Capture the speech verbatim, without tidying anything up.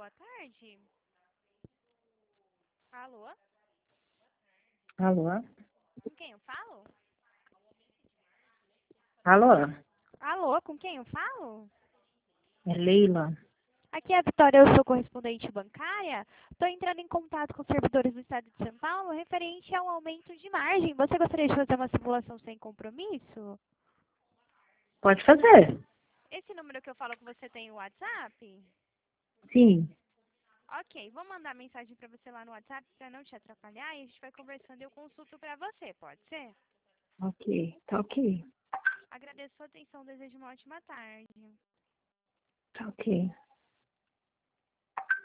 boa tarde. Alô? Alô? Com quem eu falo? Alô? Alô, com quem eu falo? É Leila? Aqui é a Vitória, eu sou correspondente bancária. Estou entrando em contato com os servidores do Estado de São Paulo referente ao aumento de margem. Você gostaria de fazer uma simulação sem compromisso? Pode fazer? Esse número que eu falo com você tem o WhatsApp? Sim. Ok, vou mandar mensagem para você lá no WhatsApp para não te atrapalhar e a gente vai conversando e eu consulto para você, pode ser? Ok, tá ok. Agradeço a sua atenção, desejo uma ótima tarde. Tá ok.